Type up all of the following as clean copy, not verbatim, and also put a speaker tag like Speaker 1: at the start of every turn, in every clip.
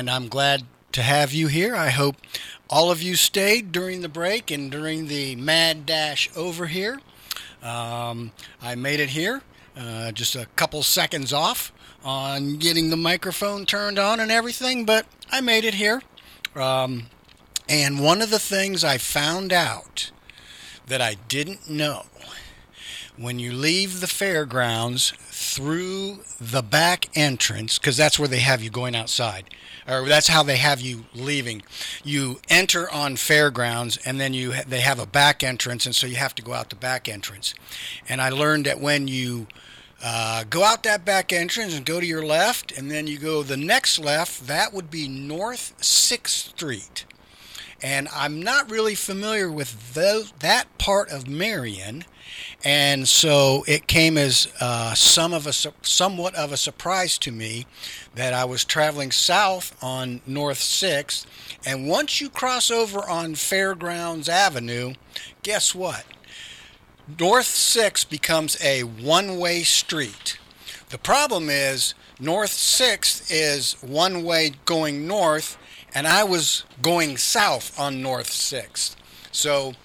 Speaker 1: and I'm glad to have you here. I hope all of you stayed during the break and during the mad dash over here. I made it here, just a couple seconds off on getting the microphone turned on and everything, but I made it here. And one of the things I found out that I didn't know, when you leave the fairgrounds through the back entrance, because that's where they have you going outside, or that's how they have you leaving. You enter on fairgrounds, and then they have a back entrance, and so you have to go out the back entrance. And I learned that when you go out that back entrance and go to your left, and then you go the next left, that would be North 6th Street. And I'm not really familiar with that part of Marion, and so it came as somewhat of a surprise to me that I was traveling south on North 6th, and once you cross over on Fairgrounds Avenue, guess what? North 6th becomes a one-way street. The problem is North 6th is one way going north, and I was going south on North 6th. So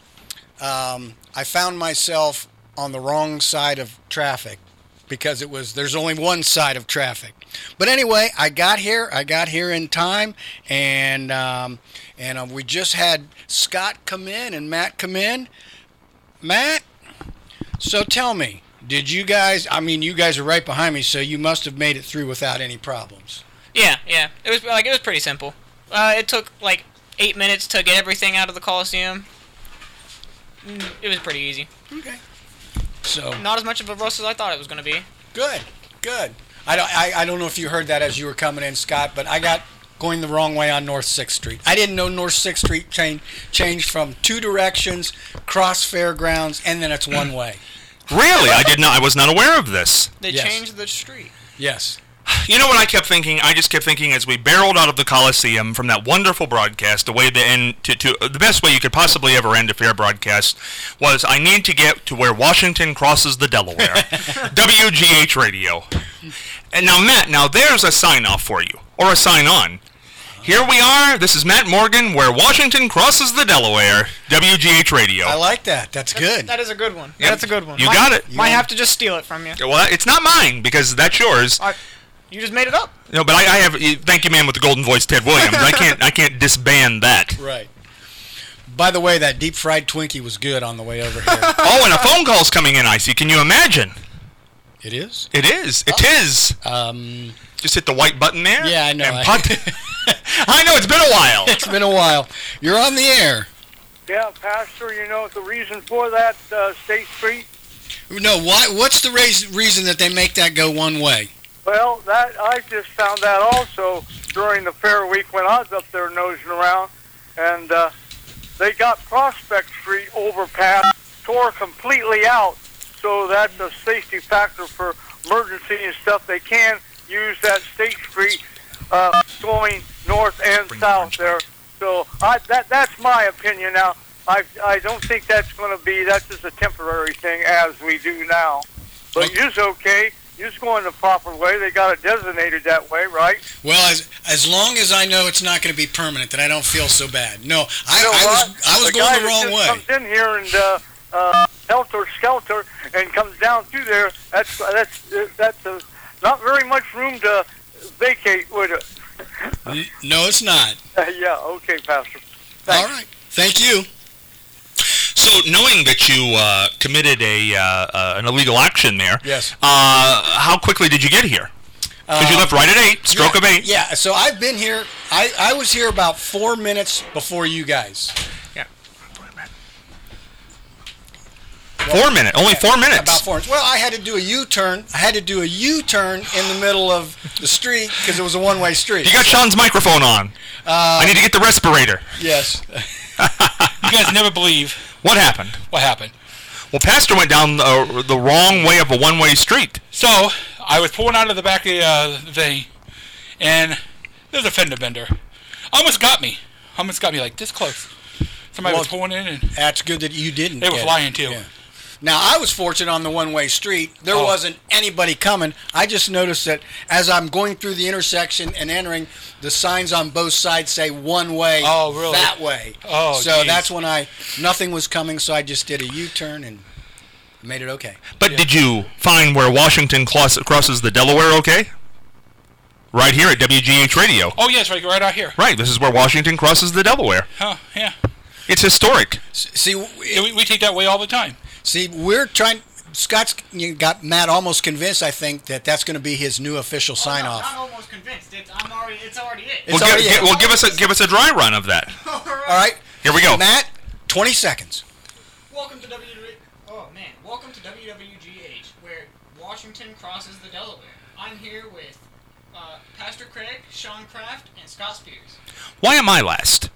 Speaker 1: I found myself on the wrong side of traffic because there's only one side of traffic. But anyway, I got here in time, and we just had Scott come in and Matt come in. Matt, so tell me, did you guys, you guys are right behind me, so you must have made it through without any problems.
Speaker 2: Yeah. It was pretty simple. It took like 8 minutes to get everything out of the Coliseum. It was pretty easy.
Speaker 1: Okay. So
Speaker 2: not as much of a rush as I thought it was going to be.
Speaker 1: Good. I don't know if you heard that as you were coming in, Scott, but I got going the wrong way on North 6th Street. I didn't know North 6th Street changed from two directions, cross Fairgrounds, and then it's one way.
Speaker 3: Really? I was not aware of this.
Speaker 2: They changed the street.
Speaker 1: Yes.
Speaker 3: You know what I kept thinking? I just kept thinking as we barreled out of the Coliseum from that wonderful broadcast, the way to the best way you could possibly ever end a fair broadcast was I need to get to where Washington crosses the Delaware. WGH Radio. And now, Matt, there's a sign-off for you, or a sign-on. Here we are. This is Matt Morgan, where Washington crosses the Delaware. WGH Radio.
Speaker 1: I like that. That's good.
Speaker 2: That is a good one.
Speaker 3: Yep.
Speaker 2: That's a good one.
Speaker 3: You got it.
Speaker 2: Might have to just steal it from you.
Speaker 3: Well, it's not mine, because that's yours.
Speaker 2: You just made it up.
Speaker 3: No, but I have. Thank you, man, with the golden voice, Ted Williams. I can't disband that.
Speaker 1: Right. By the way, that deep fried Twinkie was good on the way over here.
Speaker 3: Oh, and a phone call's coming in, Icy. Can you imagine?
Speaker 1: It is?
Speaker 3: It is. It is. Just hit the white button there.
Speaker 1: Yeah, I know.
Speaker 3: And I know, it's been a while.
Speaker 1: It's been a while. You're on the air.
Speaker 4: Yeah, Pastor, the reason for that, State Street?
Speaker 1: No, what's the reason that they make that go one way?
Speaker 4: Well, I just found that also during the fair week when I was up there nosing around, and they got Prospect Street overpass tore completely out, so that's a safety factor for emergency and stuff. They can use that State Street going north and south there. So that's my opinion now. I don't think that's going to be, that's just a temporary thing as we do now. But it's okay. You're just going the proper way. They got it designated that way, right?
Speaker 1: Well, as long as I know it's not going to be permanent, then I don't feel so bad. No, I was going the wrong way.
Speaker 4: Comes in here and helter skelter and comes down through there. That's not very much room to vacate, would it?
Speaker 1: No, it's not.
Speaker 4: Yeah. Okay, Pastor. Thanks.
Speaker 1: All right. Thank you.
Speaker 3: So, knowing that you committed an illegal action there,
Speaker 1: yes.
Speaker 3: How quickly did you get here? Because you left right at 8, stroke of 8.
Speaker 1: Yeah, so I've been here, I was here about 4 minutes before you guys.
Speaker 3: Yeah. 4 minutes, only 4 minutes.
Speaker 1: About 4 minutes. Well, I had to do a U-turn. In the middle of the street because it was a one-way street.
Speaker 3: You got Sean's microphone on. I need to get the respirator.
Speaker 1: Yes.
Speaker 5: You guys never believe.
Speaker 3: What happened? Well, Pastor went down the wrong way of a one-way street.
Speaker 5: So, I was pulling out of the back of the thing, and there's a fender bender. Almost got me like this close. Somebody was pulling in. And
Speaker 1: that's good that you didn't.
Speaker 5: They were flying, too.
Speaker 1: Yeah. Now, I was fortunate on the one-way street. There
Speaker 5: Oh.
Speaker 1: wasn't anybody coming. I just noticed that as I'm going through the intersection and entering, the signs on both sides say one way,
Speaker 5: Oh, really?
Speaker 1: that way.
Speaker 5: Oh,
Speaker 1: so
Speaker 5: geez.
Speaker 1: that's when nothing was coming, so I just did a U-turn and made it okay.
Speaker 3: But did you find where Washington crosses the Delaware okay? Right here at WGH Radio.
Speaker 5: Oh, yes, right out here.
Speaker 3: Right, this is where Washington crosses the Delaware.
Speaker 5: Huh, yeah.
Speaker 3: It's historic.
Speaker 1: See,
Speaker 5: Yeah, we take that way all the time.
Speaker 1: we're trying. Scott's got Matt almost convinced, I think, that that's going to be his new official sign-off.
Speaker 2: I'm almost convinced. It's already it.
Speaker 1: It's already it.
Speaker 3: Well, give us a dry run of that.
Speaker 1: All right.
Speaker 3: Here we go.
Speaker 1: Matt, 20 seconds.
Speaker 2: Welcome to Welcome to WWGH, where Washington crosses the Delaware. I'm here with Pastor Craig, Sean Kraft, and Scott Spears.
Speaker 3: Why am I last?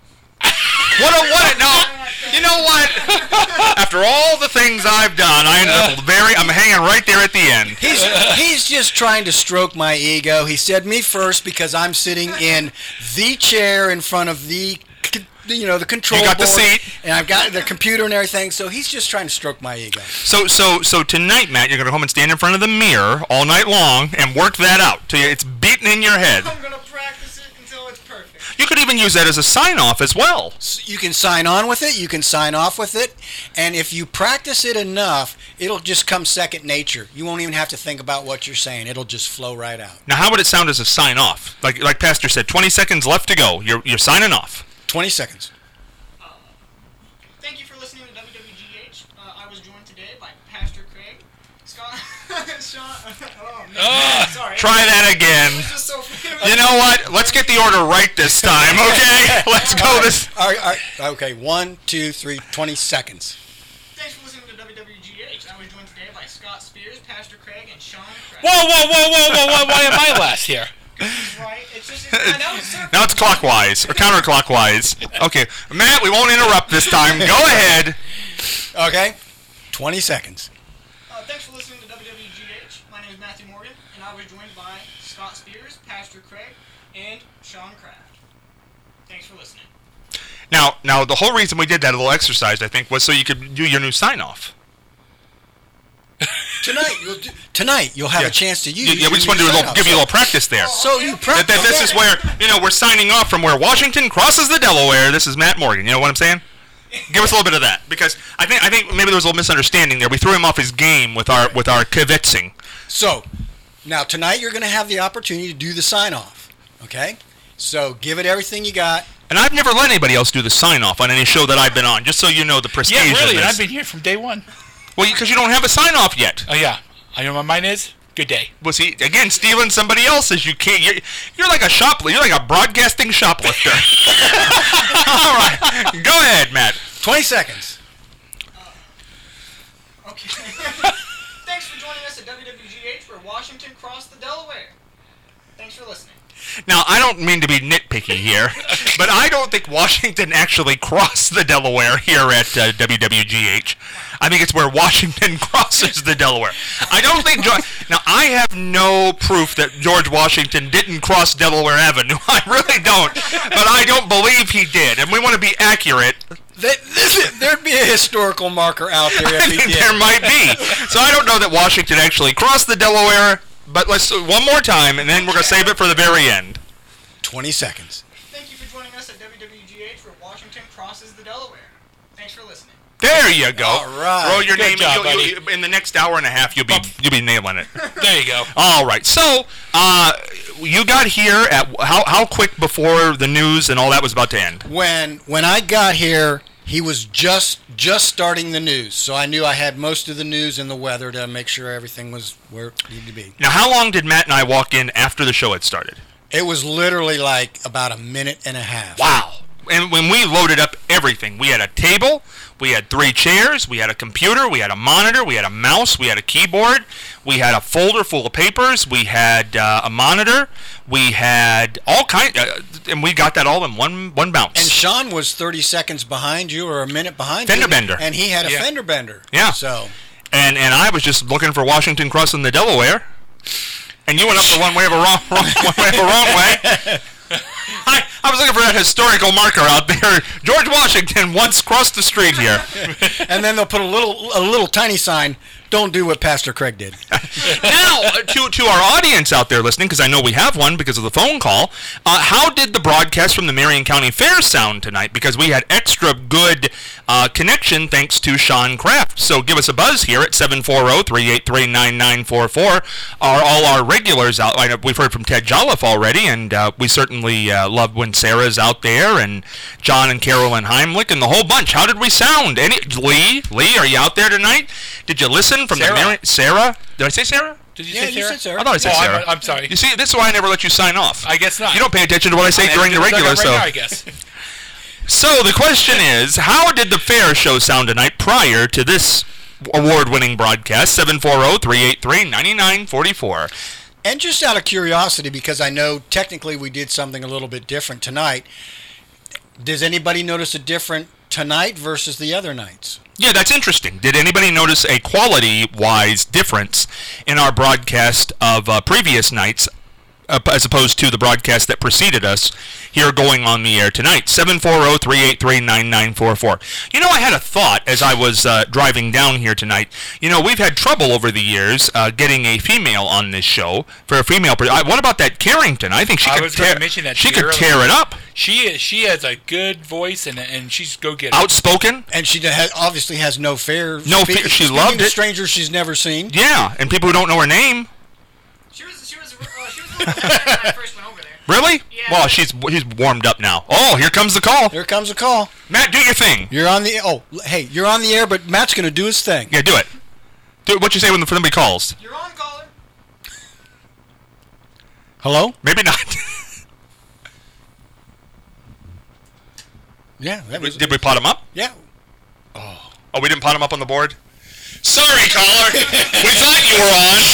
Speaker 3: No, you know what? After all the things I've done, I ended up I'm hanging right there at the end.
Speaker 1: He's just trying to stroke my ego. He said me first because I'm sitting in the chair in front of the control
Speaker 3: You got the
Speaker 1: board,
Speaker 3: seat.
Speaker 1: and I've got the computer and everything. So he's just trying to stroke my ego.
Speaker 3: So tonight, Matt, you're going to go home and stand in front of the mirror all night long and work that out till it's beaten in your head.
Speaker 2: I'm gonna practice it until it's perfect.
Speaker 3: You could even use that as a sign-off as well.
Speaker 1: You can sign on with it. You can sign off with it. And if you practice it enough, it'll just come second nature. You won't even have to think about what you're saying. It'll just flow right out.
Speaker 3: Now, how would it sound as a sign-off? Like Pastor said, 20 seconds left to go. You're signing off.
Speaker 1: 20 seconds.
Speaker 2: Thank you for listening to WWGH. I was joined today by Pastor Craig, Scott, Sean. Oh man, sorry.
Speaker 3: Try that again.
Speaker 2: It was just so.
Speaker 3: You know what? Let's get the order right this time, okay? Let's go this.
Speaker 1: All right. Okay, 1, 2, 3, 20 seconds.
Speaker 2: Thanks for listening to WWGH. I was joined today by Scott Spears, Pastor Craig, and Sean Kraft.
Speaker 5: Whoa! Why am I last here?
Speaker 2: Right? Now it's circle.
Speaker 3: Now it's clockwise or counterclockwise. Okay, Matt, we won't interrupt this time. Go ahead.
Speaker 1: Okay, 20 seconds.
Speaker 2: Thanks for listening to WWGH. My name is Matthew Morgan, and I was joined by Scott Spears, Pastor Craig, and Sean Kraft. Thanks for listening.
Speaker 3: Now, the whole reason we did that little exercise, I think, was so you could do your new sign-off.
Speaker 1: Tonight you'll have a chance to use.
Speaker 3: Yeah, we just wanted to give you a little practice there.
Speaker 1: So you practice.
Speaker 3: This is where we're signing off from where Washington crosses the Delaware. This is Matt Morgan. You know what I'm saying? Give us a little bit of that, because I think maybe there was a little misunderstanding there. We threw him off his game with our kibitzing.
Speaker 1: So now tonight you're going to have the opportunity to do the sign off. Okay, so give it everything you got.
Speaker 3: And I've never let anybody else do the sign off on any show that I've been on, just so you know the prestige.
Speaker 5: Yeah, really.
Speaker 3: of
Speaker 5: And
Speaker 3: this.
Speaker 5: I've been here from day one.
Speaker 3: Well, because you don't have a sign off yet.
Speaker 5: Oh yeah. I know what mine is. Good day.
Speaker 3: Well, see, again, stealing somebody else's. You can't. You're like a shoplifter. You're like a broadcasting shoplifter. All right, go ahead, Matt.
Speaker 1: 20 seconds.
Speaker 2: Okay. Thanks for joining us at WWGH, where Washington crossed the Delaware. Thanks for listening.
Speaker 3: Now, I don't mean to be nitpicky here, but I don't think Washington actually crossed the Delaware here at WWGH. I think it's where Washington crosses the Delaware. I don't think... Now, I have no proof that George Washington didn't cross Delaware Avenue. I really don't. But I don't believe he did. And we want to be accurate.
Speaker 1: There'd be a historical marker out there if he did.
Speaker 3: There might be. So I don't know that Washington actually crossed the Delaware. But let's one more time, and then we're going to save it for the very end.
Speaker 1: 20 seconds.
Speaker 2: Thank you for joining us at WWGH, where Washington crosses the Delaware. Thanks for listening.
Speaker 3: There you go.
Speaker 1: All right.
Speaker 3: Throw your
Speaker 5: Good
Speaker 3: name.
Speaker 5: job,
Speaker 3: In the next hour and a half, you'll be nailing it.
Speaker 5: There you go.
Speaker 3: All right. So you got here at how quick before the news and all that was about to end?
Speaker 1: When I got here, he was just starting the news, so I knew I had most of the news and the weather to make sure everything was where it needed to be.
Speaker 3: Now, how long did Matt and I walk in after the show had started?
Speaker 1: It was literally like about a minute and a half.
Speaker 3: Wow. And when we loaded up everything, we had a table, we had 3 chairs, we had a computer, we had a monitor, we had a mouse, we had a keyboard, we had a folder full of papers, we had a monitor, we had all kinds, and we got that all in one bounce.
Speaker 1: And Sean was 30 seconds behind you, or a minute behind
Speaker 3: Fender
Speaker 1: you.
Speaker 3: bender.
Speaker 1: And he had a fender bender.
Speaker 3: Yeah.
Speaker 1: So.
Speaker 3: And I was just looking for Washington crossing the Delaware, and you went up the one way of a wrong way. I was looking for that historical marker out there. George Washington once crossed the street here.
Speaker 1: And then they'll put a little tiny sign, don't do what Pastor Craig did.
Speaker 3: Now, to our audience out there listening, because I know we have one because of the phone call, how did the broadcast from the Marion County Fair sound tonight? Because we had extra good connection thanks to Sean Kraft. So give us a buzz here at 740-383-9944. All our regulars out. I know we've heard from Ted Jolliffe already, and we certainly love when Sarah's out there, and John and Carolyn Heimlich, and the whole bunch. How did we sound? Lee, are you out there tonight? Did you listen from
Speaker 5: Sarah.
Speaker 3: the Marion? Sarah? Did I say Sarah?
Speaker 5: Did you
Speaker 1: Yeah,
Speaker 5: say
Speaker 1: you
Speaker 5: Sarah?
Speaker 1: said Sarah.
Speaker 3: I thought I said Sarah.
Speaker 5: I'm sorry.
Speaker 3: You see, this is why I never let you sign off.
Speaker 5: I guess not.
Speaker 3: You don't pay attention to what I say during the regular,
Speaker 5: right
Speaker 3: so.
Speaker 5: now, I guess.
Speaker 3: So the question is, how did the fair show sound tonight prior to this award-winning broadcast? 740-383-9944.
Speaker 1: And just out of curiosity, because I know technically we did something a little bit different tonight, does anybody notice a different tonight versus the other nights?
Speaker 3: Yeah, that's interesting. Did anybody notice a quality-wise difference in our broadcast of previous nights as opposed to the broadcast that preceded us here going on the air tonight? 740-383-9944. You know, I had a thought as I was driving down here tonight. You know, we've had trouble over the years getting a female on this show for a female. What about that Carrington? I think she could tear it up.
Speaker 5: She has a good voice and she's go-getter.
Speaker 3: Outspoken.
Speaker 1: And she obviously has no fear.
Speaker 3: No fear. She loved
Speaker 1: to
Speaker 3: it.
Speaker 1: Strangers she's never seen.
Speaker 3: Yeah, and people who don't know her name.
Speaker 2: She was when I first went over there.
Speaker 3: Really?
Speaker 2: Yeah.
Speaker 3: Well, she's warmed up now. Oh, here comes the call.
Speaker 1: Here comes a call.
Speaker 3: Matt, do your thing.
Speaker 1: You're on the. Oh, hey, you're on the air, but Matt's going to do his thing.
Speaker 3: Yeah, do it. Do what you say when somebody calls.
Speaker 2: You're on, caller.
Speaker 1: Hello?
Speaker 3: Maybe not.
Speaker 1: Yeah. That was,
Speaker 3: Did we pot him up?
Speaker 1: yeah.
Speaker 3: Oh, we didn't pot him up on the board? Sorry, caller. We thought you were on.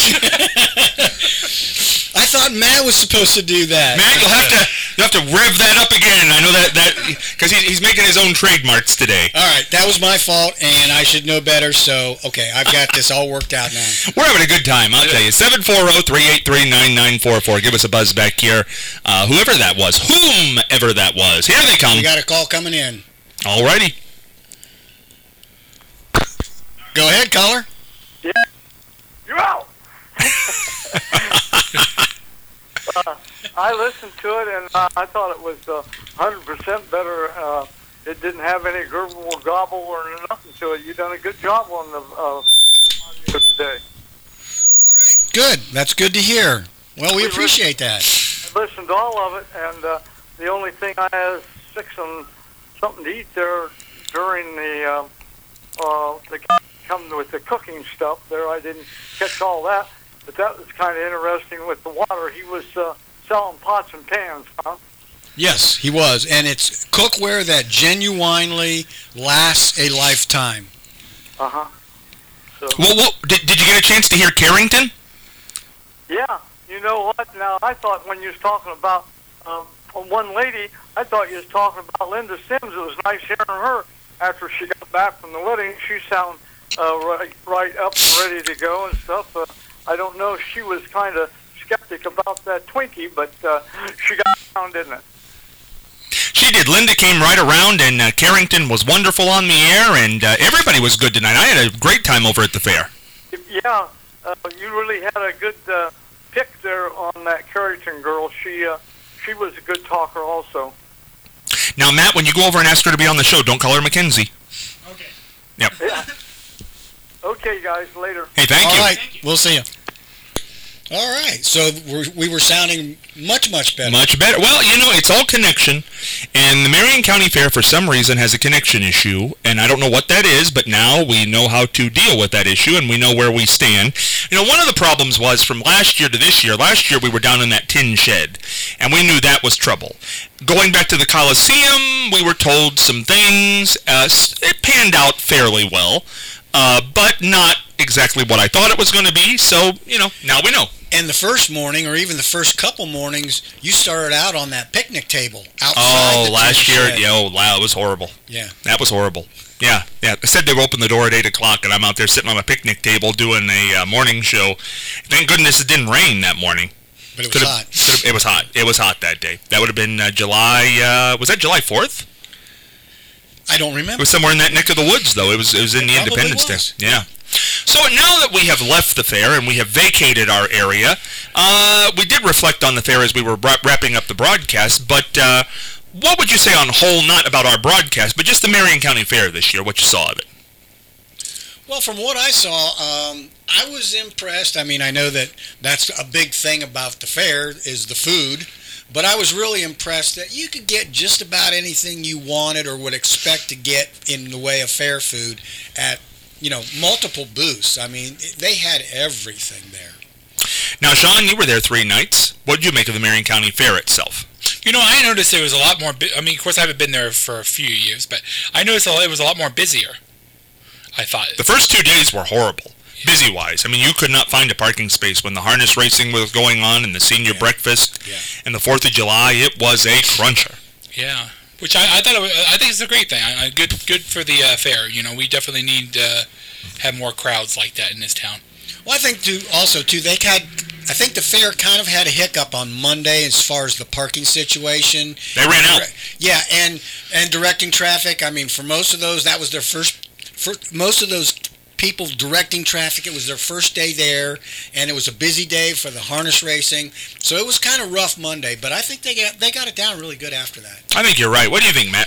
Speaker 1: I thought Matt was supposed to do that.
Speaker 3: Matt, you'll have to rev that up again. I know that because he's making his own trademarks today.
Speaker 1: All right, that was my fault, and I should know better. So, okay, I've got this all worked out now.
Speaker 3: We're having a good time, I'll tell you. 740-383-9944. Give us a buzz back here. Whomever that was. Here they come.
Speaker 1: We got a call coming in.
Speaker 3: Alrighty.
Speaker 1: Go ahead, caller.
Speaker 4: Yeah. You're out. I listened to it, and I thought it was 100% better. It didn't have any gurgle or gobble or nothing to it. You done a good job on the today.
Speaker 1: All right, good. That's good to hear. Well, we appreciate that.
Speaker 4: I listened to all of it, and the only thing I was fixing something to eat there during the come with the cooking stuff there. I didn't catch all that, but that was kind of interesting with the water. He was selling pots and pans, huh?
Speaker 1: Yes, he was, and it's cookware that genuinely lasts a lifetime.
Speaker 4: Uh-huh. So,
Speaker 3: Well, did you get a chance to hear Carrington?
Speaker 4: yeah, you know what? Now, I thought when you was talking about one lady, I thought you was talking about Linda Sims. It was nice hearing her after she got back from the wedding. She sounded right up and ready to go and stuff. I don't know if she was kind of skeptic about that Twinkie, but she got down, didn't it?
Speaker 3: She did. Linda came right around, and Carrington was wonderful on the air, and everybody was good tonight. I had a great time over at the fair.
Speaker 4: Yeah, you really had a good pick there on that Carrington girl. She was a good talker also.
Speaker 3: Now, Matt, when you go over and ask her to be on the show, don't call her Mackenzie.
Speaker 2: Okay.
Speaker 3: Yep.
Speaker 4: Yeah. Okay, guys, later.
Speaker 3: Hey, thank you.
Speaker 1: All right,
Speaker 2: Thank you.
Speaker 1: we'll see you. All right, so we were sounding much better.
Speaker 3: Much better. Well, you know, it's all connection, and the Marion County Fair, for some reason, has a connection issue, and I don't know what that is, but now we know how to deal with that issue, and we know where we stand. You know, one of the problems was from last year to this year. Last year, we were down in that tin shed, and we knew that was trouble. Going back to the Coliseum, we were told some things. It panned out fairly well, but not exactly what I thought it was going to be, so, you know, now we know.
Speaker 1: And the first morning, or even the first couple mornings, you started out on that picnic table outside the
Speaker 3: Last
Speaker 1: tin
Speaker 3: year,
Speaker 1: shed.
Speaker 3: yeah, wow, it was horrible.
Speaker 1: Yeah.
Speaker 3: That was horrible. Yeah. I said they would open the door at 8 o'clock, and I'm out there sitting on a picnic table doing a morning show. Thank goodness it didn't rain that morning.
Speaker 1: But it was hot.
Speaker 3: It was hot. It was hot that day. That would have been July. Was that July 4th?
Speaker 1: I don't
Speaker 3: It
Speaker 1: remember.
Speaker 3: was somewhere in that neck of the woods, though. It was in the
Speaker 1: Probably
Speaker 3: Independence
Speaker 1: was.
Speaker 3: Day. Yeah. So now that we have left the fair and we have vacated our area, we did reflect on the fair as we were wrapping up the broadcast. But what would you say on the whole, not about our broadcast, but just the Marion County Fair this year? What you saw of it?
Speaker 1: Well, from what I saw, I was impressed. I mean, I know that that's a big thing about the fair is the food, but I was really impressed that you could get just about anything you wanted or would expect to get in the way of fair food at, multiple booths. I mean, they had everything there.
Speaker 3: Now, Sean, you were there 3 nights. What did you make of the Marion County Fair itself?
Speaker 5: I noticed it was a lot more. I mean, of course, I haven't been there for a few years, but I noticed it was a lot more busier. I thought
Speaker 3: The first 2 days were horrible, busy-wise. I mean, you could not find a parking space when the harness racing was going on and the senior breakfast and the 4th of July. It was a cruncher.
Speaker 5: Yeah, which I thought I think it's a great thing. Good for the fair. We definitely need to have more crowds like that in this town.
Speaker 1: Well, I think I think the fair kind of had a hiccup on Monday as far as the parking situation.
Speaker 3: They ran out.
Speaker 1: Yeah, and directing traffic. I mean, for most of those, that was their first. For most of those people directing traffic, it was their first day there, and it was a busy day for the harness racing. So it was kind of rough Monday, but I think they got it down really good after that.
Speaker 3: I think you're right. What do you think, Matt?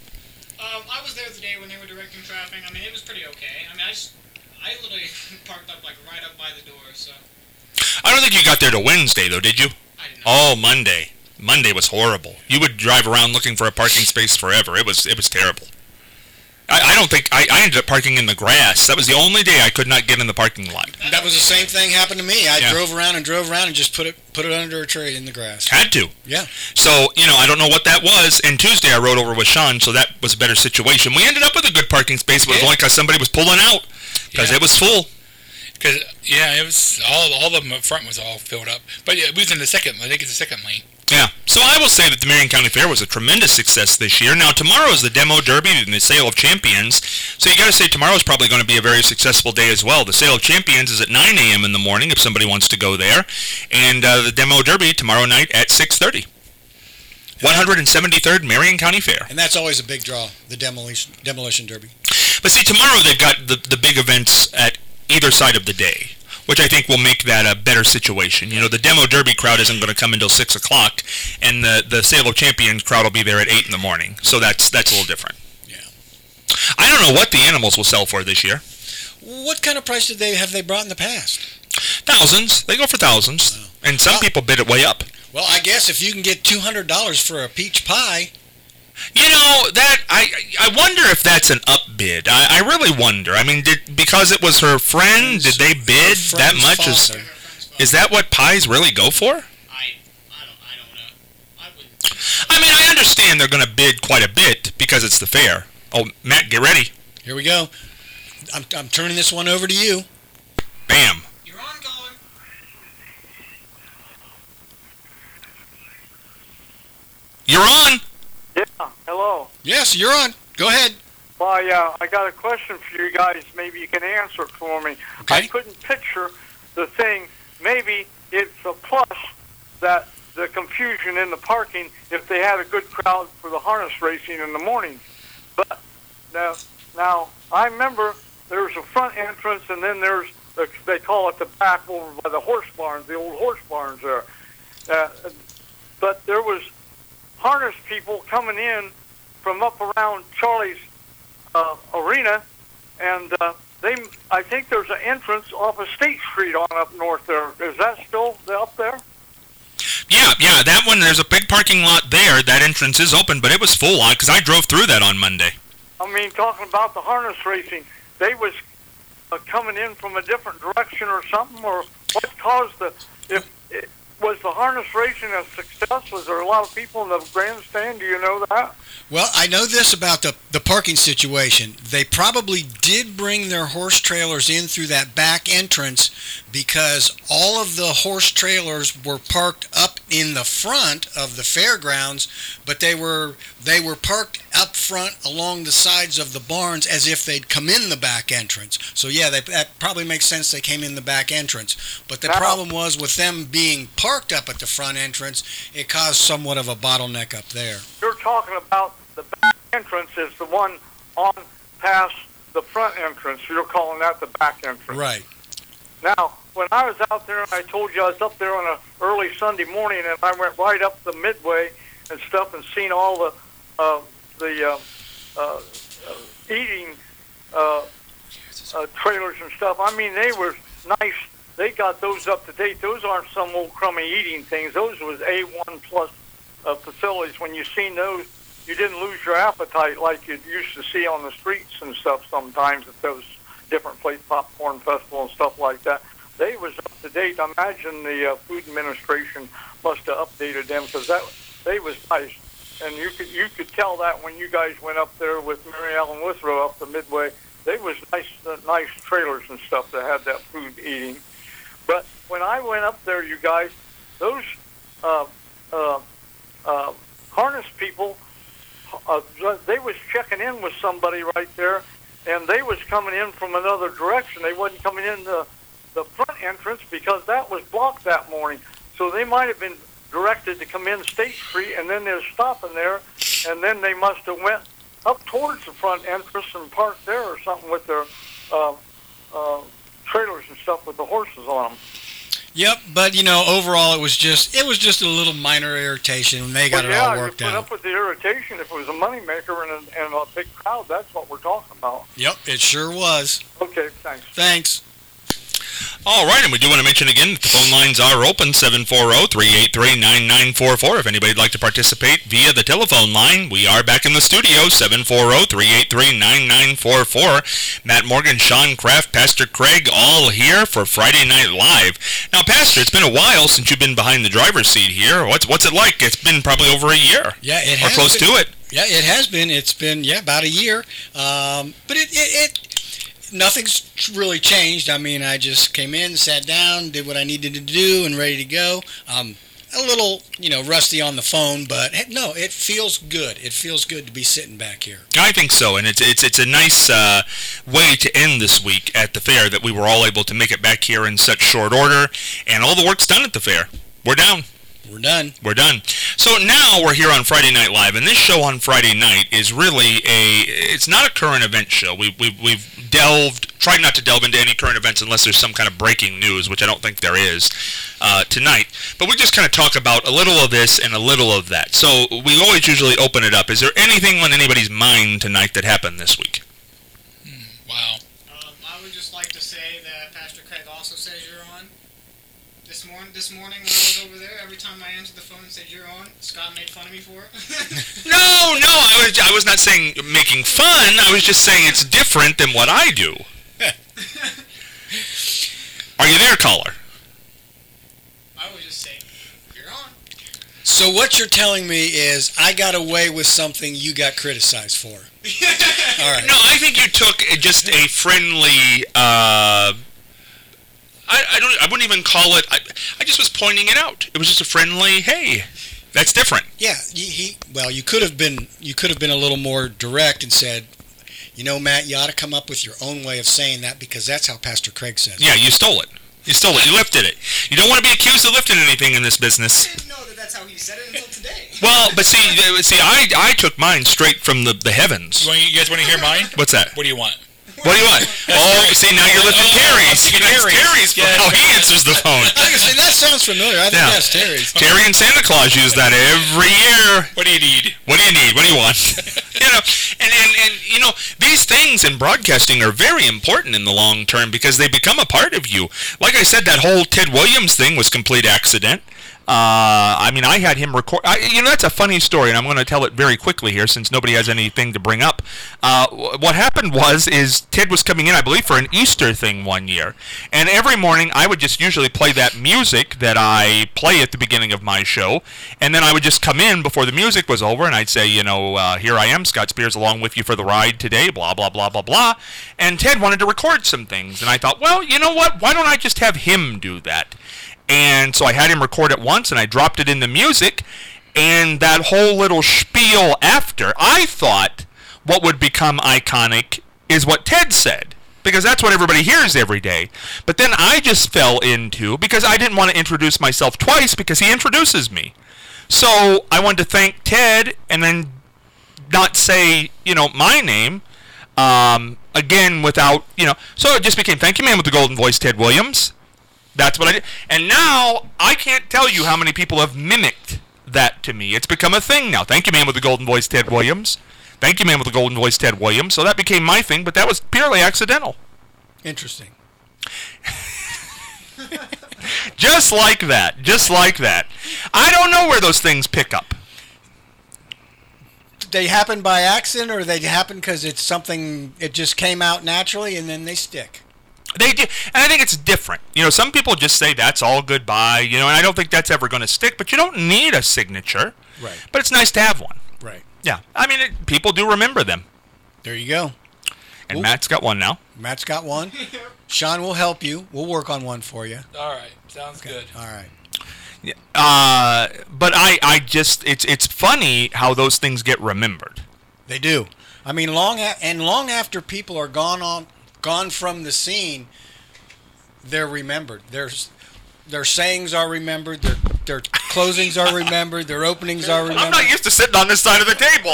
Speaker 2: I was there the day when they were directing traffic. I mean, it was pretty okay. I mean, I literally parked up right up by the door. So
Speaker 3: I don't think you got there to Wednesday, though, did you?
Speaker 2: I didn't know.
Speaker 3: Oh, Monday. Monday was horrible. You would drive around looking for a parking space forever. It was terrible. I don't think I ended up parking in the grass. That was the only day I could not get in the parking lot.
Speaker 1: That was the same thing happened to me. I
Speaker 3: Yeah.
Speaker 1: drove around and just put it under a tree in the grass.
Speaker 3: Had to.
Speaker 1: Yeah.
Speaker 3: So, I don't know what that was. And Tuesday I rode over with Sean, so that was a better situation. We ended up with a good parking space, but it was only because somebody was pulling out because
Speaker 5: Yeah.
Speaker 3: it was full.
Speaker 5: Because it was all of them up front was all filled up. But yeah, we was in the second. I think it's the second lane.
Speaker 3: Yeah. So I will say that the Marion County Fair was a tremendous success this year. Now, tomorrow is the Demo Derby and the Sale of Champions. So you got to say tomorrow is probably going to be a very successful day as well. The Sale of Champions is at 9 a.m. in the morning if somebody wants to go there. And the Demo Derby tomorrow night at 6:30. 173rd Marion County Fair.
Speaker 1: And that's always a big draw, the demolition derby.
Speaker 3: But see, tomorrow they've got the big events at either side of the day, which I think will make that a better situation. The Demo Derby crowd isn't going to come until 6 o'clock, and the Sale of Champions crowd will be there at 8 in the morning. So that's a little different.
Speaker 1: Yeah.
Speaker 3: I don't know what the animals will sell for this year.
Speaker 1: What kind of price have they brought in the past?
Speaker 3: Thousands. They go for thousands.
Speaker 1: Wow.
Speaker 3: And some people bid it way up.
Speaker 1: Well, I guess if you can get $200 for a peach pie.
Speaker 3: That I wonder if that's an upbid. I really wonder. I mean, because it was her friend, did they bid that much?
Speaker 1: Father.
Speaker 3: Is that what pies really go for?
Speaker 2: I don't know. I wouldn't.
Speaker 3: I mean, I understand they're going to bid quite a bit because it's the fair. Oh, Matt, get ready.
Speaker 1: Here we go. I'm turning this one over to you.
Speaker 3: Bam.
Speaker 2: You're on, caller.
Speaker 3: You're on.
Speaker 4: Yeah, hello.
Speaker 1: Yes, you're on. Go ahead.
Speaker 4: Well, I got a question for you guys. Maybe you can answer it for me.
Speaker 1: Okay.
Speaker 4: I couldn't picture the thing. Maybe it's a plus that the confusion in the parking if they had a good crowd for the harness racing in the morning. But now I remember there's a front entrance and then there's they call it the back over by the horse barns, the old horse barns there. But there was harness people coming in from up around Charlie's arena, and I think there's an entrance off of State Street on up north there. Is that still up there?
Speaker 3: Yeah, that one, there's a big parking lot there. That entrance is open, but it was full because I drove through that on Monday.
Speaker 4: I mean, talking about the harness racing, they was coming in from a different direction or something, or what caused was the harness racing a success? Was there a lot of people in the grandstand? Do you know that?
Speaker 1: Well, I know this about the parking situation. They probably did bring their horse trailers in through that back entrance because all of the horse trailers were parked up in the front of the fairgrounds, but they were parked up front along the sides of the barns as if they'd come in the back entrance. So yeah, that probably makes sense. They came in the back entrance, but the problem was with them being parked up at the front entrance, it caused somewhat of a bottleneck up there.
Speaker 4: You're talking about the back entrance is the one on past the front entrance. You're calling that the back entrance.
Speaker 1: Right.
Speaker 4: Now, when I was out there, I told you I was up there on an early Sunday morning, and I went right up the midway and stuff and seen all the eating trailers and stuff. I mean, they were nice. They got those up to date. Those aren't some old crummy eating things. Those was A1 plus facilities. When you seen those, you didn't lose your appetite like you used to see on the streets and stuff sometimes at those different place popcorn festival and stuff like that. They was up to date. I imagine the Food Administration must have updated them because they was nice, and you could tell that when you guys went up there with Mary Ellen Withrow up the midway. They was nice trailers and stuff that had that food eating. But when I went up there, you guys, those harness people, they was checking in with somebody right there. And they was coming in from another direction. They wasn't coming in the front entrance because that was blocked that morning. So they might have been directed to come in State Street, and then they're stopping there, and then they must have went up towards the front entrance and parked there or something with their trailers and stuff with the horses on them.
Speaker 1: Yep, but overall it was just a little minor irritation, and they got it all worked
Speaker 4: out.
Speaker 1: out.
Speaker 4: Put up with the irritation if it was a moneymaker and a big crowd. That's what we're talking about.
Speaker 1: Yep, it sure was.
Speaker 4: Okay, thanks.
Speaker 1: Thanks.
Speaker 3: All right, and we do want to mention again that the phone lines are open, 740-383-9944. If anybody'd like to participate via the telephone line, we are back in the studio, 740-383-9944. Matt Morgan, Sean Kraft, Pastor Craig, all here for Friday Night Live. Now, Pastor, it's been a while since you've been behind the driver's seat here. What's it like? It's been probably over a year.
Speaker 1: Yeah, it has.
Speaker 3: Or close to it.
Speaker 1: Yeah, it has been. It's been, about a year. But nothing's really changed. I mean, I just came in, sat down, did what I needed to do, and ready to go. A little, rusty on the phone, but no, it feels good. It feels good to be sitting back here.
Speaker 3: I think so, and it's a nice way to end this week at the fair that we were all able to make it back here in such short order, and all the work's done at the fair. We're down.
Speaker 1: We're done.
Speaker 3: We're done. So now we're here on Friday Night Live, and this show on Friday night is really it's not a current event show. We've tried not to delve into any current events unless there's some kind of breaking news, which I don't think there is tonight. But we just kind of talk about a little of this and a little of that. So we always usually open it up. Is there anything on anybody's mind tonight that happened this week?
Speaker 5: Wow.
Speaker 2: I would just like to say that Pastor Craig also says you're on. This morning when I was over there, every time I answered the phone and said you're on, Scott made fun of me for it.
Speaker 3: No, I was not saying making fun. I was just saying it's different than what I do. Are you there, caller?
Speaker 2: I would just say you're on.
Speaker 1: So what you're telling me is I got away with something you got criticized for. All right.
Speaker 3: No, I think you took just a friendly. I wouldn't even call it. I just was pointing it out. It was just a friendly. Hey, that's different.
Speaker 1: Yeah. You could have been a little more direct and said, Matt, you ought to come up with your own way of saying that because that's how Pastor Craig says it.
Speaker 3: Yeah, you stole it. You stole it. You lifted it. You don't want to be accused of lifting anything in this business.
Speaker 2: I didn't know that's how he said it until today.
Speaker 3: Well, but see, I took mine straight from the heavens.
Speaker 5: You guys want to hear mine?
Speaker 3: What's that?
Speaker 5: What do you want?
Speaker 3: What do you want? See, now you're lifting Terry's. That's Terry's for how he answers the phone.
Speaker 1: I was going to say, that sounds familiar. I think that's Terry's.
Speaker 3: Terry and Santa Claus use that every year.
Speaker 5: What do you need?
Speaker 3: What do you need? What do you want? And these things in broadcasting are very important in the long term because they become a part of you. Like I said, that whole Ted Williams thing was complete accident. I had him record. That's a funny story, and I'm going to tell it very quickly here since nobody has anything to bring up. What happened is Ted was coming in, I believe, for an Easter thing one year, and every morning I would just usually play that music that I play at the beginning of my show, and then I would just come in before the music was over, and I'd say, here I am, Scott Spears, along with you for the ride today, blah, blah, blah, blah, blah, and Ted wanted to record some things, and I thought, well, you know what, why don't I just have him do that? And so I had him record it once, and I dropped it in the music, and that whole little spiel after, I thought what would become iconic is what Ted said, because that's what everybody hears every day. But then I just fell into, because I didn't want to introduce myself twice, because he introduces me. So I wanted to thank Ted, and then not say, my name, again, without, so it just became, thank you, man with the golden voice, Ted Williams. That's what I did. And now, I can't tell you how many people have mimicked that to me. It's become a thing now. Thank you, man with the golden voice, Ted Williams. Thank you, man with the golden voice, Ted Williams. So that became my thing, but that was purely accidental.
Speaker 1: Interesting.
Speaker 3: Just like that. Just like that. I don't know where those things pick up.
Speaker 1: They happen by accident, or they happen because it's something, it just came out naturally and then they stick?
Speaker 3: They do, and I think it's different. Some people just say that's all goodbye, and I don't think that's ever going to stick, but you don't need a signature.
Speaker 1: Right.
Speaker 3: But it's nice to have one.
Speaker 1: Right.
Speaker 3: Yeah. I mean, people do remember them.
Speaker 1: There you go.
Speaker 3: And Matt's got one now.
Speaker 1: Matt's got one. Sean will help you. We'll work on one for you.
Speaker 5: All right. Sounds good.
Speaker 1: All right.
Speaker 3: Yeah. But I just, it's funny how those things get remembered.
Speaker 1: They do. I mean, long after people are gone from the scene, they're remembered. Their sayings are remembered. Their closings are remembered. Their openings are remembered.
Speaker 3: I'm not used to sitting on this side of the table.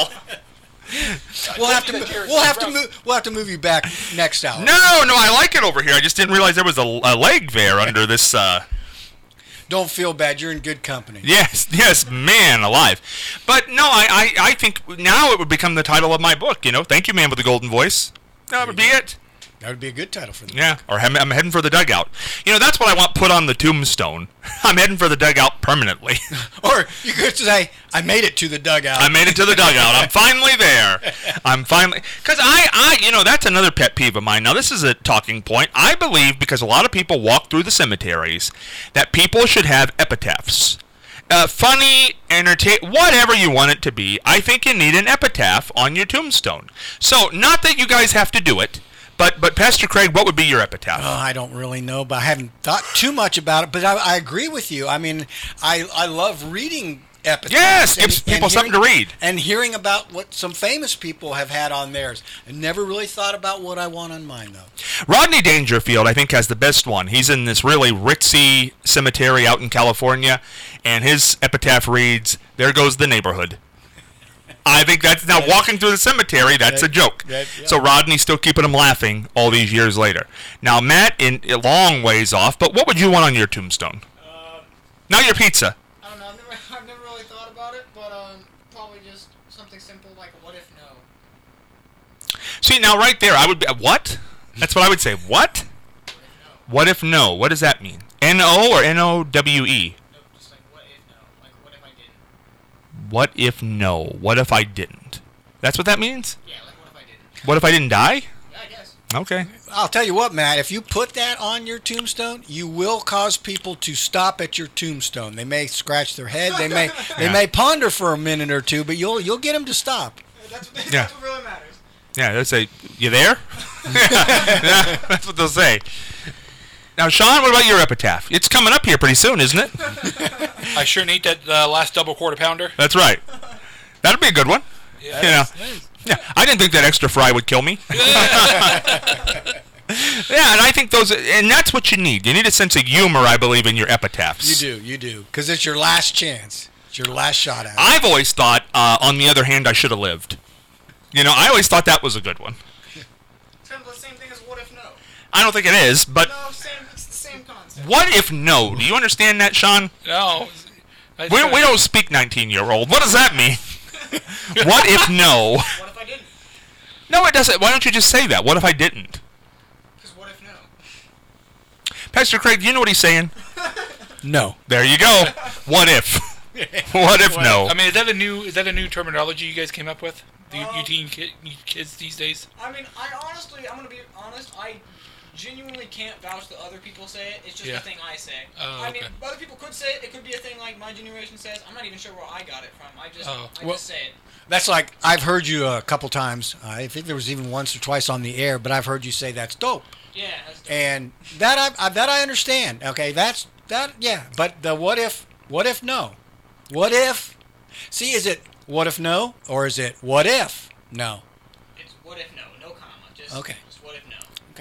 Speaker 1: We'll have to move you back next hour.
Speaker 3: No, I like it over here. I just didn't realize there was a leg there under this.
Speaker 1: Don't feel bad. You're in good company.
Speaker 3: Yes, man alive. But no, I think now it would become the title of my book. Thank you, man with the golden voice. That would be it.
Speaker 1: That would be a good title for the book.
Speaker 3: Yeah, or I'm heading for the dugout. That's what I want put on the tombstone. I'm heading for the dugout permanently.
Speaker 1: Or you could say, I made it to the dugout.
Speaker 3: I made it to the dugout. I'm finally there. Because that's another pet peeve of mine. Now, this is a talking point. I believe, because a lot of people walk through the cemeteries, that people should have epitaphs. Funny, whatever you want it to be. I think you need an epitaph on your tombstone. So, not that you guys have to do it, but Pastor Craig, what would be your epitaph?
Speaker 1: Oh, I don't really know, but I haven't thought too much about it. But I agree with you. I mean, I love reading epitaphs.
Speaker 3: Yes, gives people something to read.
Speaker 1: And hearing about what some famous people have had on theirs. I never really thought about what I want on mine, though.
Speaker 3: Rodney Dangerfield, I think, has the best one. He's in this really ritzy cemetery out in California, and his epitaph reads, "There goes the neighborhood." I think that's now walking through the cemetery. That's a joke.
Speaker 1: Yeah.
Speaker 3: So Rodney's still keeping him laughing all these years later. Now Matt, in a long ways off, but what would you want on your tombstone? Not your pizza.
Speaker 2: I don't know. I've never really thought about it, but probably just something simple like "What if no?"
Speaker 3: See, now right there, I would be what? That's what I would say. What? What if no? What does that mean? N-O or N-O-W-E?
Speaker 2: No, just like "What if no?" Like "What if I didn't?"
Speaker 3: What if no? What if I didn't? That's what that means?
Speaker 2: Yeah, like "What if I didn't?"
Speaker 3: What if I didn't die?
Speaker 2: Yeah, I guess.
Speaker 3: Okay.
Speaker 1: I'll tell you what, Matt, if you put that on your tombstone, you will cause people to stop at your tombstone. They may scratch their head, they may ponder for a minute or two, but you'll get them to stop.
Speaker 2: That's
Speaker 3: Yeah.
Speaker 2: what really matters.
Speaker 3: Yeah, they'll say, "You there?" Yeah, that's what they'll say. Now, Sean, what about your epitaph? It's coming up here pretty soon, isn't it?
Speaker 5: I sure need that last double quarter pounder.
Speaker 3: That's right. That'd be a good one.
Speaker 5: Yeah.
Speaker 3: Yeah, I didn't think that extra fry would kill me. Yeah, and I think and that's what you need. You need a sense of humor, I believe, in your epitaphs.
Speaker 1: You do. Because it's your last chance. It's your last shot at it.
Speaker 3: I've always thought, on the other hand, I should have lived. I always thought that was a good one.
Speaker 2: It's kind of the same thing as "What if no?"
Speaker 3: I don't think it is, but
Speaker 2: No, it's the same concept.
Speaker 3: what if no? Do you understand that, Sean?
Speaker 5: No.
Speaker 3: We don't speak 19-year-old. What does that mean? What if no?
Speaker 2: What if I didn't?
Speaker 3: No, it doesn't. Why don't you just say that? What if I didn't?
Speaker 2: Because what if no?
Speaker 3: Pastor Craig, do you know what he's saying?
Speaker 1: No.
Speaker 3: There you go. What if? What if no?
Speaker 5: I mean, is that a new terminology you guys came up with? You teen kids these days?
Speaker 2: I mean, I'm gonna be honest. I genuinely can't vouch that other people say it. It's just
Speaker 5: Yeah.
Speaker 2: a thing I say.
Speaker 5: Oh,
Speaker 2: I mean,
Speaker 5: okay.
Speaker 2: other people could say it. It could be a thing like my generation says. I'm not even sure where I got it from. I just
Speaker 1: Well-
Speaker 2: just say it.
Speaker 1: That's like, I've heard you a couple times. I think there was even once or twice on the air, but I've heard you say that's dope.
Speaker 2: Yeah. That's dope.
Speaker 1: And that I understand. Okay, that's But the what if no? What if? See, is it what if no, or is it what if no?
Speaker 2: It's what if no, no comma. Just
Speaker 1: Okay.
Speaker 2: Just what if no.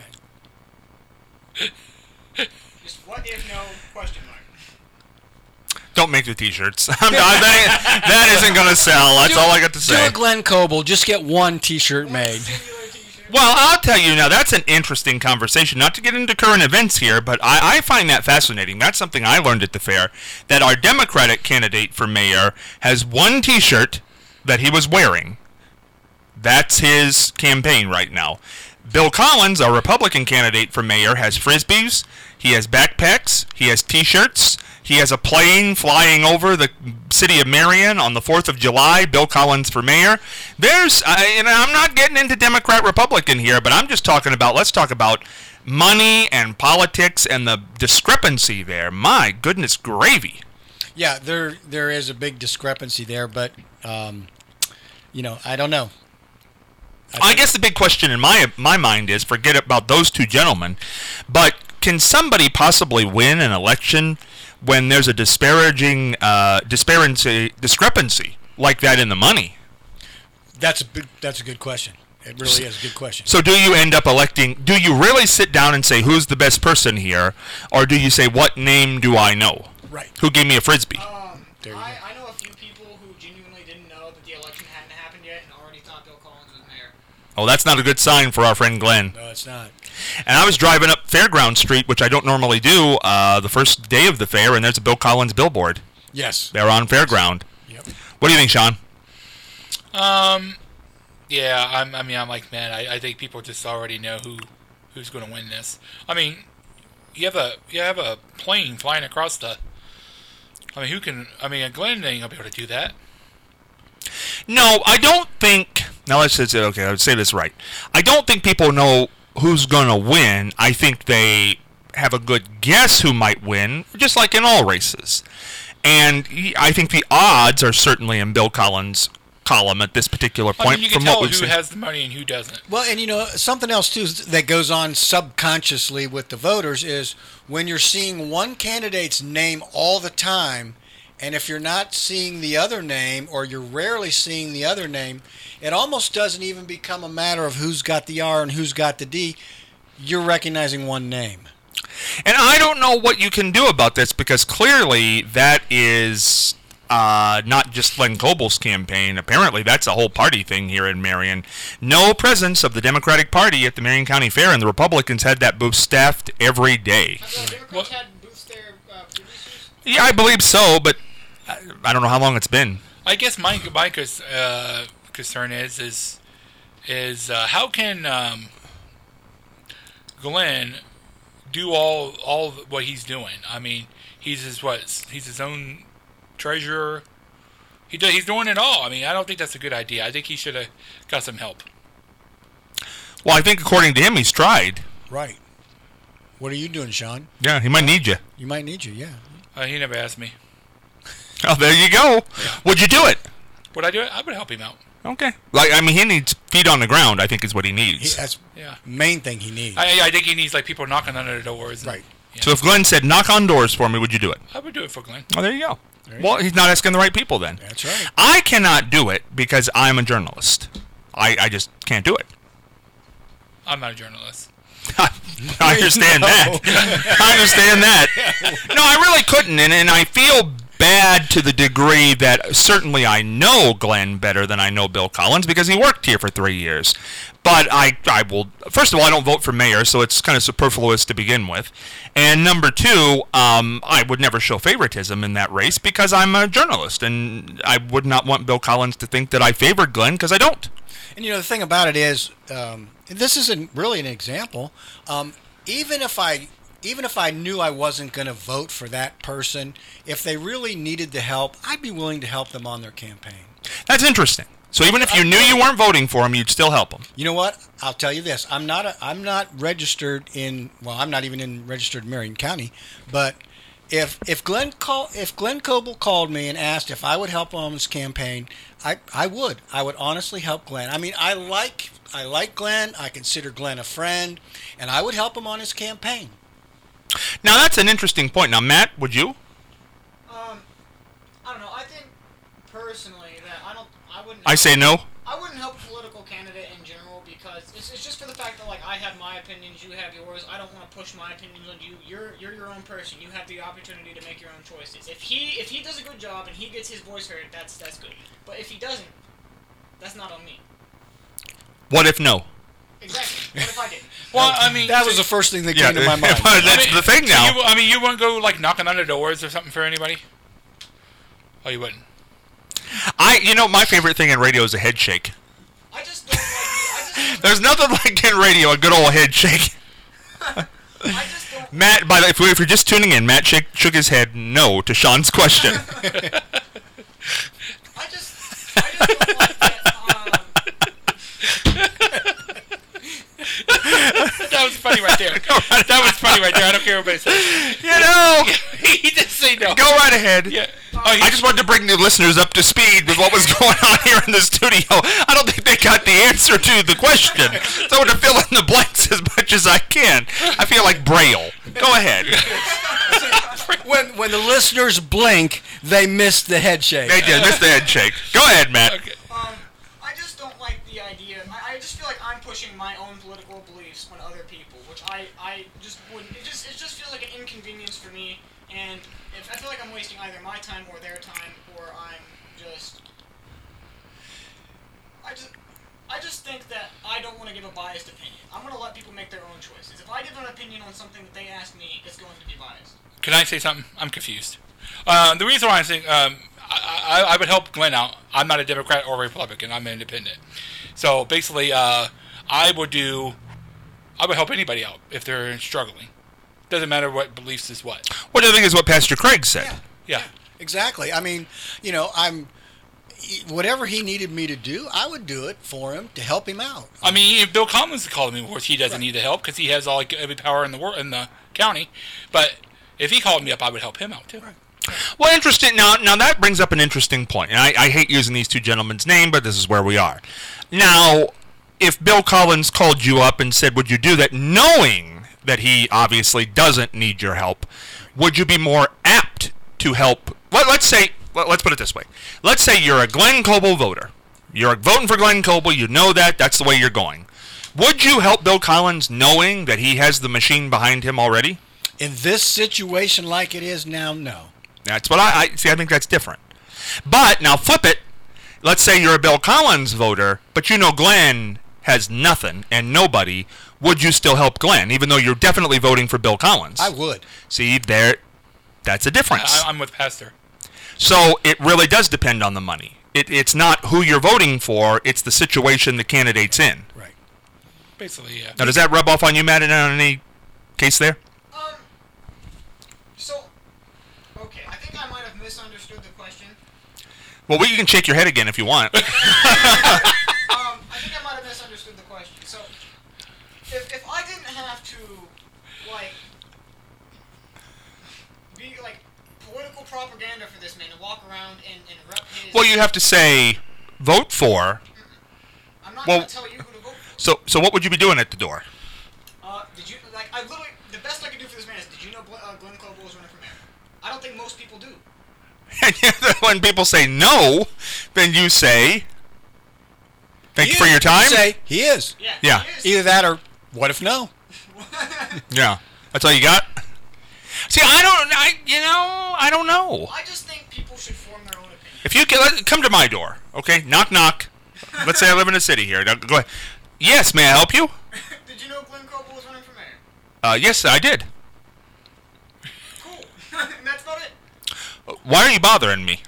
Speaker 1: Okay.
Speaker 2: Just what if no question mark.
Speaker 3: Don't make the T-shirts. That isn't going to sell. That's all I got to
Speaker 1: Do
Speaker 3: say.
Speaker 1: a Glenn Coble. Just get one T-shirt made.
Speaker 2: Singular t-shirt.
Speaker 3: Well, I'll tell you now, that's an interesting conversation. Not to get into current events here, but I find that fascinating. That's something I learned at the fair, that our Democratic candidate for mayor has one T-shirt that he was wearing. That's his campaign right now. Bill Collins, our Republican candidate for mayor, has Frisbees, he has backpacks, he has T-shirts, he has a plane flying over the city of Marion on the 4th of July, Bill Collins for mayor. I'm not getting into Democrat-Republican here, but I'm just talking about, let's talk about money and politics and the discrepancy there. My goodness gravy.
Speaker 1: Yeah, there is a big discrepancy there, but I don't know.
Speaker 3: I guess the big question in my mind is, forget about those two gentlemen, but can somebody possibly win an election when there's a discrepancy like that in the money?
Speaker 1: That's a good question. It really is a good question.
Speaker 3: So do you end up electing, do you really sit down and say who's the best person here, or do you say what name do I know?
Speaker 1: Right.
Speaker 3: Who gave me a Frisbee?
Speaker 1: There you go.
Speaker 2: I know a few people who genuinely didn't know that the election hadn't happened yet and already thought Bill Collins was mayor.
Speaker 3: Oh, that's not a good sign for our friend Glenn.
Speaker 1: No, it's not.
Speaker 3: And I was driving up Fairground Street, which I don't normally do, the first day of the fair, and there's a Bill Collins billboard.
Speaker 1: Yes.
Speaker 3: They're on Fairground.
Speaker 1: Yep.
Speaker 3: What do you think, Sean?
Speaker 5: Yeah, I'm like, man, I think people just already know who's going to win this. I mean, you have a plane flying across the. I mean, Glenn ain't gonna be able to do that.
Speaker 3: No, I don't think. Now let's say, okay, I would say this right. I don't think people know who's going to win. I think they have a good guess who might win, just like in all races. And I think the odds are certainly in Bill Collins' column at this particular point.
Speaker 5: I mean, you can
Speaker 3: from
Speaker 5: tell
Speaker 3: what we've
Speaker 5: who
Speaker 3: seen.
Speaker 5: has the money and who doesn't.
Speaker 1: Well, and something else too that goes on subconsciously with the voters is when you're seeing one candidate's name all the time, and if you're not seeing the other name, or you're rarely seeing the other name, it almost doesn't even become a matter of who's got the R and who's got the D. You're recognizing one name.
Speaker 3: And I don't know what you can do about this, because clearly that is not just Glenn Coble's campaign. Apparently that's a whole party thing here in Marion. No presence of the Democratic Party at the Marion County Fair, and the Republicans had that booth staffed every day.
Speaker 2: Have the Democrats had booths there previously?
Speaker 3: Yeah, I believe so, but I don't know how long it's been.
Speaker 5: I guess my concern is how can Glenn do all what he's doing? I mean, he's his own treasurer. He's doing it all. I mean, I don't think that's a good idea. I think he should have got some help.
Speaker 3: Well, I think according to him, he's tried.
Speaker 1: Right. What are you doing, Sean?
Speaker 3: Yeah, he might need you.
Speaker 1: You might need you, yeah.
Speaker 5: He never asked me.
Speaker 3: Oh, there you go. Would you do it?
Speaker 5: Would I do it? I would help him out.
Speaker 3: Okay. He needs feet on the ground, I think is what he needs.
Speaker 1: That's
Speaker 5: Yeah.
Speaker 1: main thing he needs.
Speaker 5: I think he needs people knocking on the doors.
Speaker 1: Right.
Speaker 5: Yeah.
Speaker 3: So if Glenn said, knock on doors for me, would you do it?
Speaker 5: I would do it for Glenn.
Speaker 3: Oh, there you go. Well, he's not asking the right people then.
Speaker 1: That's right.
Speaker 3: I cannot do it because I'm a journalist. I just can't do it.
Speaker 5: I'm not a journalist.
Speaker 3: I understand that. I understand that. No, I really couldn't, and I feel bad to the degree that certainly I know Glenn better than I know Bill Collins, because he worked here for 3 years. But I will, first of all, I don't vote for mayor, so it's kind of superfluous to begin with. And number two, I would never show favoritism in that race because I'm a journalist, and I would not want Bill Collins to think that I favored Glenn, because I don't.
Speaker 1: And the thing about it is, this isn't really an example. Even if I knew I wasn't going to vote for that person, if they really needed the help, I'd be willing to help them on their campaign.
Speaker 3: That's interesting. So even if you knew you weren't voting for him, you'd still help him.
Speaker 1: You know what? I'll tell you this. I'm not registered in. Well, I'm not even in registered Marion County. But if Glenn Coble called me and asked if I would help him on his campaign, I would. I would honestly help Glenn. I mean, I like Glenn. I consider Glenn a friend, and I would help him on his campaign.
Speaker 3: Now that's an interesting point. Now, Matt, would you?
Speaker 2: I don't know. I think personally that I wouldn't.
Speaker 3: I say no.
Speaker 2: I wouldn't help a political candidate in general because it's just for the fact that like I have my opinions, you have yours. I don't want to push my opinions on you. You're your own person. You have the opportunity to make your own choices. If he does a good job and he gets his voice heard, that's good. But if he doesn't, that's not on me.
Speaker 3: What if no?
Speaker 2: Exactly. What if I didn't?
Speaker 5: Well, I mean,
Speaker 1: That was the first thing that came to my mind.
Speaker 3: That's the thing now.
Speaker 5: You wouldn't go like knocking on the doors or something for anybody. Oh, you wouldn't.
Speaker 3: My favorite thing in radio is a head shake.
Speaker 2: I just don't like.
Speaker 3: There's nothing like in radio a good old head shake.
Speaker 2: I just don't.
Speaker 3: Matt, by the way, if you're just tuning in, Matt shook his head no to Sean's question.
Speaker 2: I just don't like that.
Speaker 5: That was funny right there. That was funny right there. I don't care what anybody says. He did say no.
Speaker 3: Go right ahead.
Speaker 5: Yeah.
Speaker 3: I just wanted to bring the listeners up to speed with what was going on here in the studio. I don't think they got the answer to the question, so I want to fill in the blanks as much as I can. I feel like Braille. Go ahead.
Speaker 1: When the listeners blink, they miss the head shake.
Speaker 3: They did miss the head shake. Go ahead, Matt.
Speaker 5: Okay.
Speaker 2: I just don't like the idea. I just feel like I'm pushing my own political beliefs on other people, which I just wouldn't. It just feels like an inconvenience for me, and if I feel like I'm wasting either my time or their time, or I just think that I don't want to give a biased opinion. I'm going to let people make their own choices. If I give an opinion on something that they ask me, it's going to be biased.
Speaker 5: Can I say something? I'm confused. The reason why I think I would help Glenn out. I'm not a Democrat or a Republican. I'm an independent. So basically, I would help anybody out if they're struggling. Doesn't matter what beliefs is what.
Speaker 3: What do you think is what Pastor Craig said?
Speaker 5: Yeah.
Speaker 1: Exactly. I mean, whatever he needed me to do, I would do it for him to help him out.
Speaker 5: I mean, if Bill Collins called me, of course, he doesn't need the help because he has all every power in the world in the county. But if he called me up, I would help him out too.
Speaker 3: Well, interesting. Now that brings up an interesting point, and I hate using these two gentlemen's name, but this is where we are. Now, if Bill Collins called you up and said, would you do that, knowing that he obviously doesn't need your help, would you be more apt to help? Let's put it this way. Let's say you're a Glenn Coble voter. You're voting for Glenn Coble. You know that's the way you're going. Would you help Bill Collins knowing that he has the machine behind him already?
Speaker 1: In this situation like it is now, no.
Speaker 3: That's what I see. I think that's different. But now flip it. Let's say you're a Bill Collins voter, but you know Glenn has nothing and nobody. Would you still help Glenn, even though you're definitely voting for Bill Collins?
Speaker 1: I would.
Speaker 3: See, that's a difference.
Speaker 5: I'm with Pastor.
Speaker 3: So it really does depend on the money. It's not who you're voting for, it's the situation the candidate's in.
Speaker 1: Right.
Speaker 5: Basically, yeah.
Speaker 3: Now, does that rub off on you, Matt, in any case there?
Speaker 2: Okay, I think I might have misunderstood the question.
Speaker 3: Well, you can shake your head again if you want.
Speaker 2: I think I might have misunderstood the question. So, if I didn't have to, be, political propaganda for this man and walk around and rep his...
Speaker 3: Well, you have to say, vote for.
Speaker 2: I'm not going to tell you who to vote for.
Speaker 3: So what would you be doing at the door?
Speaker 2: Did you, I literally, the best I could do for this man is, did you know Glenn Coble was running for mayor? I don't think most people do.
Speaker 3: And when people say no, then you say, thank you for your time?
Speaker 1: Say, he is.
Speaker 3: Yeah.
Speaker 2: He is.
Speaker 1: Either that or, what if no?
Speaker 3: Yeah. That's all you got? See, I don't know.
Speaker 2: I just think people should form their own opinion.
Speaker 3: If you come to my door, okay? Knock, knock. Let's say I live in a city here. Now, go ahead. Yes, may I help you?
Speaker 2: Did you know Glenn Coble was running for mayor?
Speaker 3: Yes, I did.
Speaker 2: Cool. And that's about it.
Speaker 3: Why are you bothering me?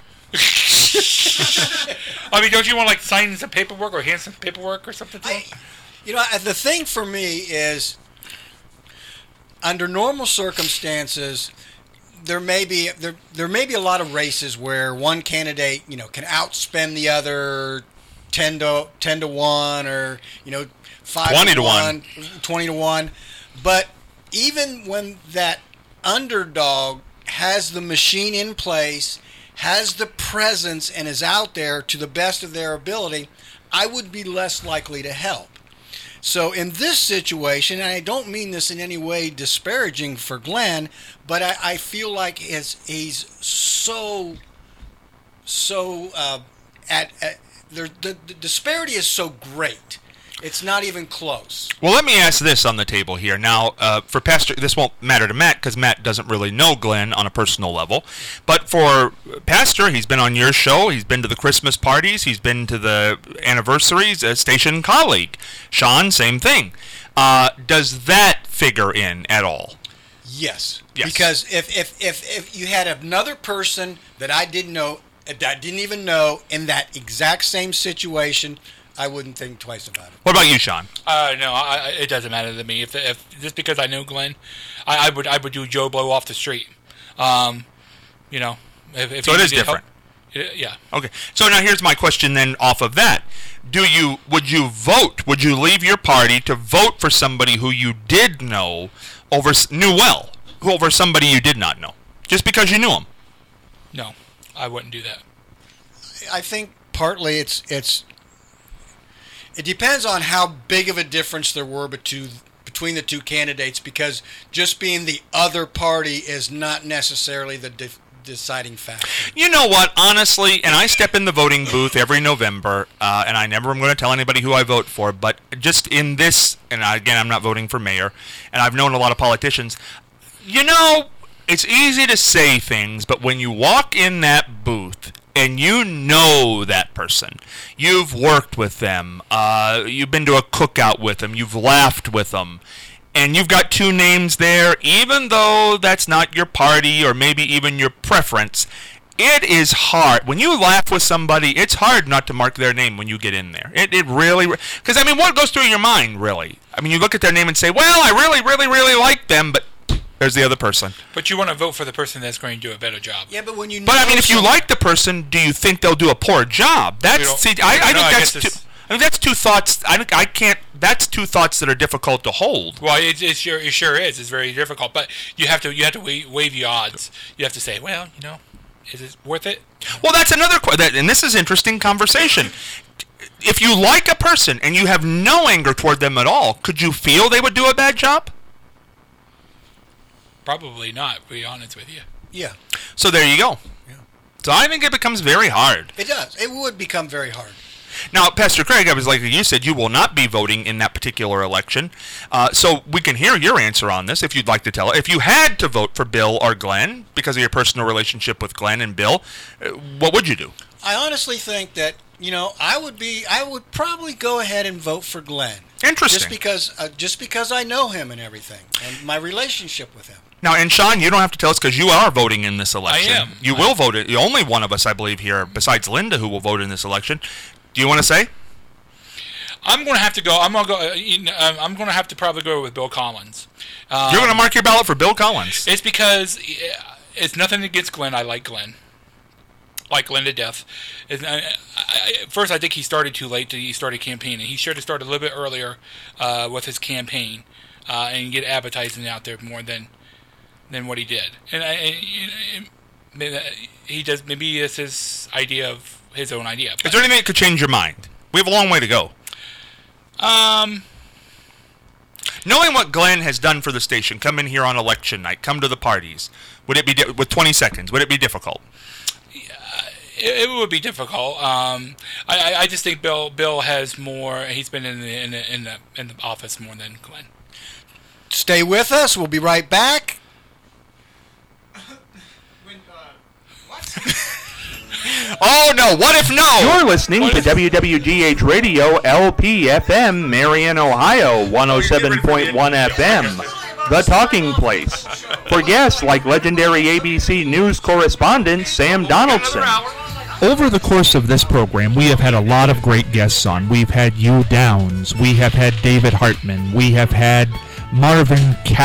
Speaker 5: I mean, don't you want sign some paperwork or hand some paperwork or something to him?
Speaker 1: The thing for me is, under normal circumstances, there may be a lot of races where one candidate, can outspend the other 10 to 1 or 5
Speaker 3: 20 to 1,
Speaker 1: 20 to 1. But even when that underdog has the machine in place, has the presence, and is out there to the best of their ability, I would be less likely to help. So in this situation, and I don't mean this in any way disparaging for Glenn, but I feel like he's so the disparity is so great. It's not even close.
Speaker 3: Well, let me ask this on the table here. Now, for Pastor, this won't matter to Matt because Matt doesn't really know Glenn on a personal level. But for Pastor, he's been on your show. He's been to the Christmas parties. He's been to the anniversaries. A station colleague. Sean, same thing. Does that figure in at all?
Speaker 1: Yes.
Speaker 3: Yes.
Speaker 1: Because if you had another person that I didn't know, that I didn't even know, in that exact same situation, I wouldn't think twice about it.
Speaker 3: What about you, Sean?
Speaker 5: No, it doesn't matter to me. If just because I know Glenn, I would do Joe Blow off the street. If
Speaker 3: So it is different.
Speaker 5: Yeah.
Speaker 3: Okay. So now here's my question then off of that. Would you vote? Would you leave your party to vote for somebody who you did know knew well over somebody you did not know? Just because you knew him?
Speaker 5: No, I wouldn't do that.
Speaker 1: I think partly it depends on how big of a difference there were between the two candidates, because just being the other party is not necessarily the deciding factor.
Speaker 3: You know what, honestly, and I step in the voting booth every November, and I never am going to tell anybody who I vote for, but just in this, and again, I'm not voting for mayor, and I've known a lot of politicians, it's easy to say things, but when you walk in that booth and you know that person, you've worked with them, you've been to a cookout with them, you've laughed with them, and you've got two names there, even though that's not your party or maybe even your preference, it is hard. When you laugh with somebody, it's hard not to mark their name when you get in there. It really, because what goes through your mind, really? You look at their name and say, well, I really, really, really like them, but there's the other person.
Speaker 5: But you want to vote for the person that's going to do a better job.
Speaker 1: Yeah, but when you know...
Speaker 3: But, if you like the person, do you think they'll do a poor job? I think that's two thoughts. I can't... That's two thoughts that are difficult to hold.
Speaker 5: Well, it sure is. It's very difficult. But you have to weigh the odds. You have to say, well, is it worth it?
Speaker 3: Well, that's another... And this is interesting conversation. If you like a person and you have no anger toward them at all, could you feel they would do a bad job?
Speaker 5: Probably not, to be honest with you.
Speaker 1: Yeah.
Speaker 3: So there you go.
Speaker 1: Yeah.
Speaker 3: So I think it becomes very hard.
Speaker 1: It does. It would become very hard.
Speaker 3: Now, Pastor Craig, I was like you said, you will not be voting in that particular election. So we can hear your answer on this if you'd like to tell it. If you had to vote for Bill or Glenn because of your personal relationship with Glenn and Bill, what would you do?
Speaker 1: I honestly think that, I would probably go ahead and vote for Glenn.
Speaker 3: Interesting.
Speaker 1: Just because I know him and everything, and my relationship with him.
Speaker 3: Now, and Sean, you don't have to tell us because you are voting in this election.
Speaker 5: I am.
Speaker 3: You will vote. The only one of us, I believe, here, besides Linda, who will vote in this election. Do you want to say?
Speaker 5: I'm going to have to go. I'm going to have to probably go with Bill Collins.
Speaker 3: You're going to mark your ballot for Bill Collins.
Speaker 5: It's because it's nothing against Glenn. I like Glenn. Like Glenn to death. First, I think he started too late. He started campaigning. He should have started a little bit earlier with his campaign and get advertising out there more than what he did. And he does. Maybe it's his idea of his own idea.
Speaker 3: Is there anything that could change your mind? We have a long way to go. Knowing what Glenn has done for the station, come in here on election night, come to the parties. Would it be with 20 seconds? Would it be difficult?
Speaker 5: It would be difficult. I just think Bill has more. He's been in the office more than Glenn.
Speaker 1: Stay with us. We'll be right back.
Speaker 3: Oh, no. What if no?
Speaker 6: You're listening to WWGH Radio LP-FM, Marion, Ohio, 107.1 FM, The Talking Place. For guests like legendary ABC News correspondent Sam Donaldson.
Speaker 7: Over the course of this program, we have had a lot of great guests on. We've had Hugh Downs. We have had David Hartman. We have had Marvin